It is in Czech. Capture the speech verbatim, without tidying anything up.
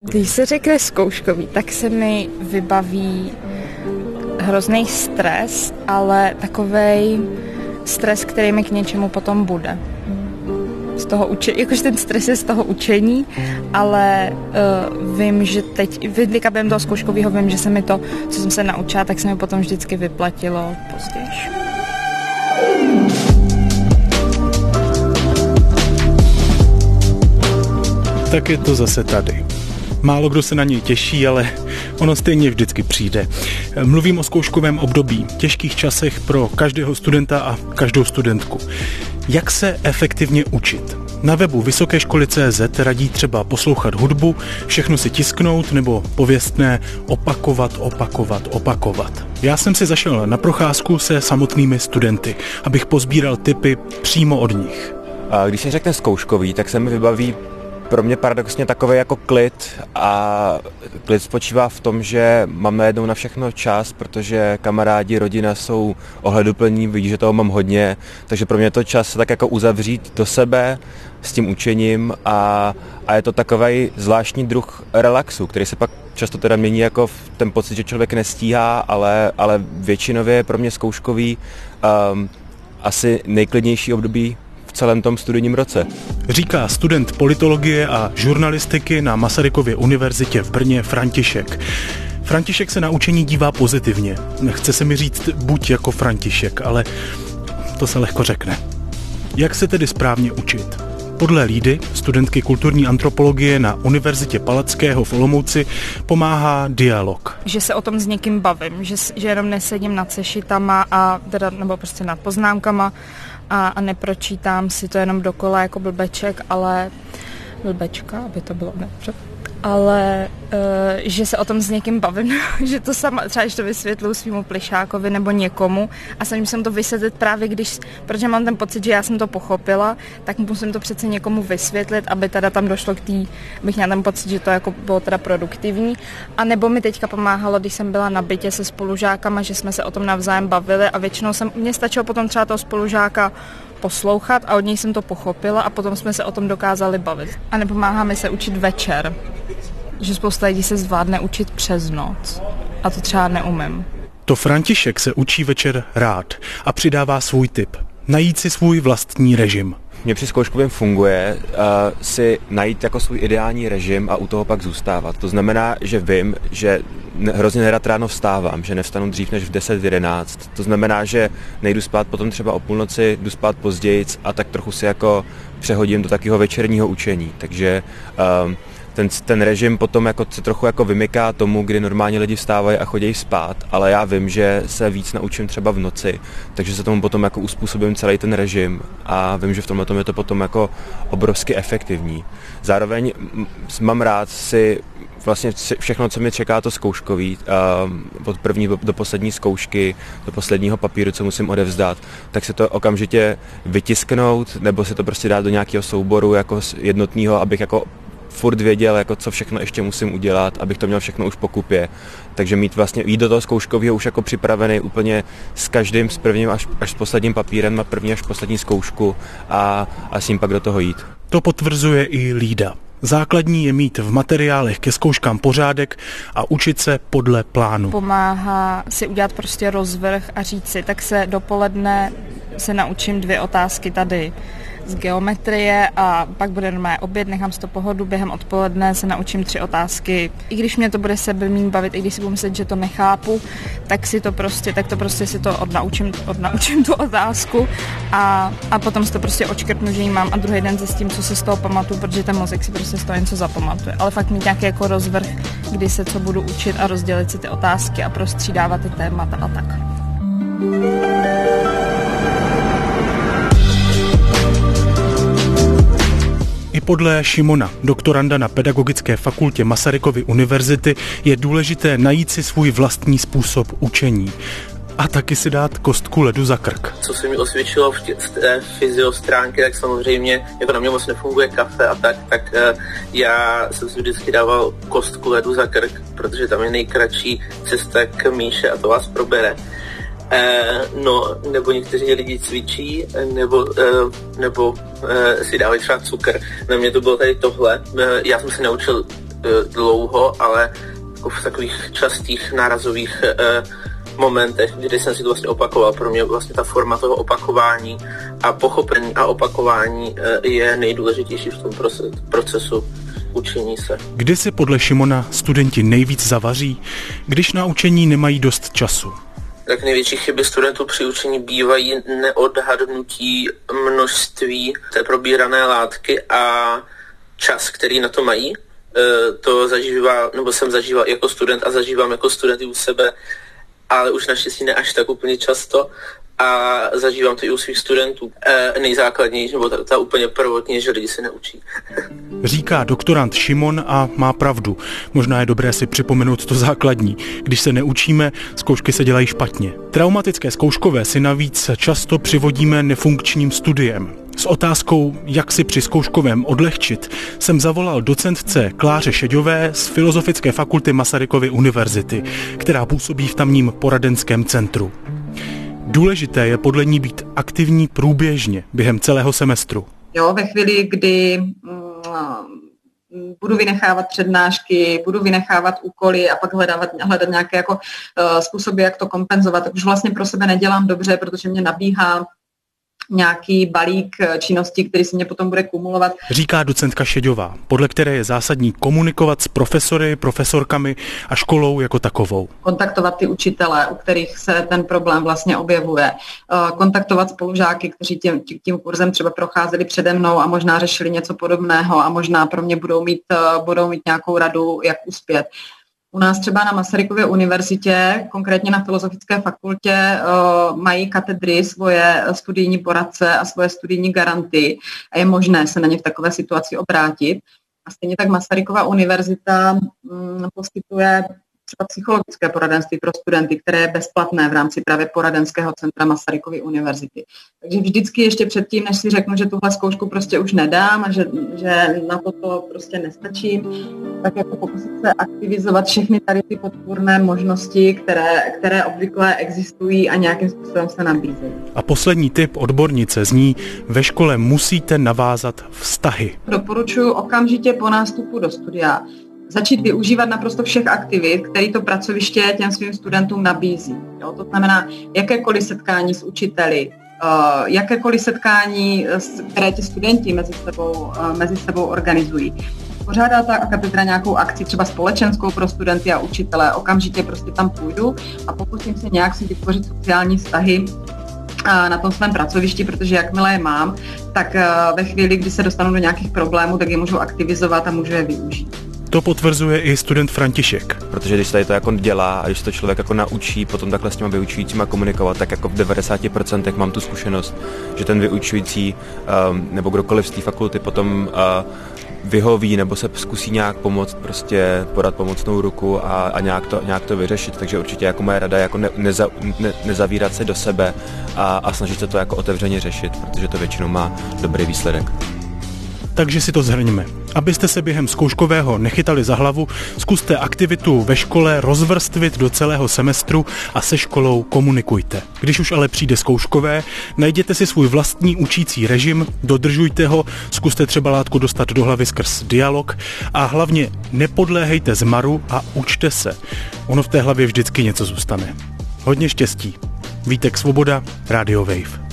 Když se řekne zkouškový, tak se mi vybaví hrozný stres, ale takovej stres, který mi k něčemu potom bude. Z toho učení, jakože ten stres je z toho učení, ale uh, vím, že teď, teďka během toho zkouškového vím, že se mi to, co jsem se naučila, tak se mi potom vždycky vyplatilo později. Tak je to zase tady. Málo kdo se na něj těší, ale ono stejně vždycky přijde. Mluvím o zkouškovém období, těžkých časech pro každého studenta a každou studentku. Jak se efektivně učit? Na webu Vysoké školy tečka cé zet radí třeba poslouchat hudbu, všechno si tisknout nebo pověstné opakovat, opakovat, opakovat. Já jsem si zašel na procházku se samotnými studenty, abych pozbíral tipy přímo od nich. A když se řekne zkouškový, tak se mi vybaví pro mě paradoxně takový jako klid a klid spočívá v tom, že mám najednou na všechno čas, protože kamarádi, rodina jsou ohleduplní, vidí, že toho mám hodně, takže pro mě je to čas tak jako uzavřít do sebe s tím učením a, a je to takový zvláštní druh relaxu, který se pak často teda mění jako v ten pocit, že člověk nestíhá, ale, ale většinově je pro mě zkouškový um, asi nejklidnější období v celém tom studijním roce. Říká student politologie a žurnalistiky na Masarykově univerzitě v Brně František. František se na učení dívá pozitivně. Nechce se mi říct buď jako František, ale to se lehko řekne. Jak se tedy správně učit? Podle Lídy, studentky kulturní antropologie na Univerzitě Palackého v Olomouci, pomáhá dialog. Že se o tom s někým bavím, že, že jenom nesedím nad sešitama a teda, nebo prostě nad poznámkama a, a nepročítám si to jenom dokola jako blbeček, ale blbečka, aby to bylo dobře. Ale uh, že se o tom s někým bavím, že to sama, třeba když to vysvětluji svýmu plišákovi nebo někomu a snažím jsem to vysvětlit právě když, protože mám ten pocit, že já jsem to pochopila, tak musím to přece někomu vysvětlit, aby teda tam došlo k té, abych měla ten pocit, že to jako bylo teda produktivní. A nebo mi teďka pomáhalo, když jsem byla na bytě se spolužákama, že jsme se o tom navzájem bavili a většinou jsem, mně stačilo potom třeba toho spolužáka poslouchat a od něj jsem to pochopila a potom jsme se o tom dokázali bavit. A nepomáhá mi se učit večer. Že spousta lidí se zvládne učit přes noc. A to třeba neumím. To František se učí večer rád a přidává svůj tip. Najít si svůj vlastní režim. Mně při zkouškovém funguje uh, si najít jako svůj ideální režim a u toho pak zůstávat. To znamená, že vím, že hrozně nerad ráno vstávám, že nevstanu dřív než v deset jedenáct. To znamená, že nejdu spát potom třeba o půlnoci, jdu spát později a tak trochu si jako přehodím do takového večerního učení. Takže um, ten, ten režim potom jako se trochu jako vymyká tomu, kdy normálně lidi vstávají a chodí spát, ale já vím, že se víc naučím třeba v noci, takže se tomu potom jako uspůsobím celý ten režim a vím, že v tomhle tom je to potom jako obrovsky efektivní. Zároveň mám rád si vlastně všechno, co mě čeká, to zkouškový, od první do poslední zkoušky, do posledního papíru, co musím odevzdat, tak si to okamžitě vytisknout, nebo si to prostě dát do nějakého souboru jako jednotného, abych jako furt věděl, jako co všechno ještě musím udělat, abych to měl všechno už po kupě. Takže mít vlastně, jít do toho zkouškového už jako připravený úplně s každým, s prvním až, až s posledním papírem na první až poslední zkoušku a, a s ním pak do toho jít. To potvrzuje i Lída. Základní je mít v materiálech ke zkouškám pořádek a učit se podle plánu. Pomáhá si udělat prostě rozvrh a říct si, tak se dopoledne se naučím dvě otázky tady z geometrie a pak bude normálně oběd, nechám si to pohodu, během odpoledne se naučím tři otázky. I když mě to bude sebe míň bavit, i když si budu myslet, že to nechápu, tak si to prostě, tak to prostě si to odnaučím, odnaučím tu otázku a, a potom si to prostě odškrtnu, že ji mám a druhý den zjistím, co si z toho pamatuju, protože ten mozek si prostě z toho něco zapamatuje. Ale fakt mít nějaký jako rozvrh, kdy se co budu učit a rozdělit si ty otázky a prostřídávat ty témata a tak. I podle Šimona, doktoranda na Pedagogické fakultě Masarykovy univerzity, je důležité najít si svůj vlastní způsob učení. A taky si dát kostku ledu za krk. Co se mi osvědčilo v, tě, v té fyziostránky, tak samozřejmě, jako na mě moc nefunguje kafe a tak, tak uh, já jsem si vždycky dával kostku ledu za krk, protože tam je nejkratší cesta k míše a to vás probere. Uh, no, nebo někteří lidi cvičí, nebo, uh, nebo uh, si dávají třeba cukr. Na mě to bylo tady tohle. Uh, já jsem se naučil dlouho, ale jako v takových častých nárazových momentech, kdy jsem si to vlastně opakoval. Pro mě vlastně ta forma toho opakování a pochopení a opakování je nejdůležitější v tom procesu učení se. Kdy si podle Šimona studenti nejvíc zavaří? Když na učení nemají dost času. Tak největší chyby studentů při učení bývají neodhadnutí množství té probírané látky a čas, který na to mají. To zažívá, nebo jsem zažíval jako student a zažívám jako studenty u sebe, ale už naštěstí ne až tak úplně často a zažívám to i u svých studentů. E, nejzákladnější, nebo ta, ta úplně prvotní, že lidi se neučí. Říká doktorand Šimon a má pravdu. Možná je dobré si připomenout to základní. Když se neučíme, zkoušky se dělají špatně. Traumatické zkouškové si navíc často přivodíme nefunkčním studiem. S otázkou, jak si při zkouškovém odlehčit, jsem zavolal docentce Kláře Šeďové z Filozofické fakulty Masarykovy univerzity, která působí v tamním poradenském centru. Důležité je podle ní být aktivní průběžně během celého semestru. Jo, ve chvíli, kdy mm, budu vynechávat přednášky, budu vynechávat úkoly a pak hledat, hledat nějaké jako, uh, způsoby, jak to kompenzovat, tak už vlastně pro sebe nedělám dobře, protože mě nabíhá nějaký balík činností, který se mě potom bude kumulovat. Říká docentka Šeďová, podle které je zásadní komunikovat s profesory, profesorkami a školou jako takovou. Kontaktovat ty učitele, u kterých se ten problém vlastně objevuje. Kontaktovat spolužáky, kteří tím, tím kurzem třeba procházeli přede mnou a možná řešili něco podobného a možná pro mě budou mít, budou mít nějakou radu, jak uspět. U nás třeba na Masarykově univerzitě, konkrétně na Filozofické fakultě, mají katedry svoje studijní poradce a svoje studijní garanty a je možné se na ně v takové situaci obrátit. A stejně tak Masarykova univerzita poskytuje třeba psychologické poradenství pro studenty, které je bezplatné v rámci právě poradenského centra Masarykovy univerzity. Takže vždycky ještě předtím, než si řeknu, že tuhle zkoušku prostě už nedám a že, že na toto prostě nestačím, tak jako pokusit se aktivizovat všechny tady ty podpůrné možnosti, které, které obvykle existují a nějakým způsobem se nabízejí. A poslední tip odbornice zní, ve škole musíte navázat vztahy. Doporučuji okamžitě po nástupu do studia začít využívat naprosto všech aktivit, které to pracoviště těm svým studentům nabízí. Jo, to znamená jakékoliv setkání s učiteli, uh, jakékoliv setkání, které ti studenti mezi sebou, uh, mezi sebou organizují. Pořádá ta katedra nějakou akci, třeba společenskou pro studenty a učitele, okamžitě prostě tam půjdu a pokusím se nějak si vytvořit sociální vztahy na tom svém pracovišti, protože jakmile je mám, tak ve chvíli, kdy se dostanu do nějakých problémů, tak je můžu aktivizovat a můžu je využít. To potvrzuje i student František. Protože když tady to jako dělá a když to člověk jako naučí potom takhle s těma vyučujícíma komunikovat, tak jako v devadesát procent mám tu zkušenost, že ten vyučující um, nebo kdokoliv z té fakulty potom uh, vyhoví nebo se zkusí nějak pomoct, prostě podat pomocnou ruku a, a nějak, to, nějak to vyřešit. Takže určitě jako moje rada je jako ne, neza, ne, nezavírat se do sebe a, a snažit se to jako otevřeně řešit, protože to většinou má dobrý výsledek. Takže si to shrňme. Abyste se během zkouškového nechytali za hlavu, zkuste aktivitu ve škole rozvrstvit do celého semestru a se školou komunikujte. Když už ale přijde zkouškové, najděte si svůj vlastní učící režim, dodržujte ho, zkuste třeba látku dostat do hlavy skrz dialog a hlavně nepodléhejte zmaru a učte se. Ono v té hlavě vždycky něco zůstane. Hodně štěstí. Vítek Svoboda, Radio Wave.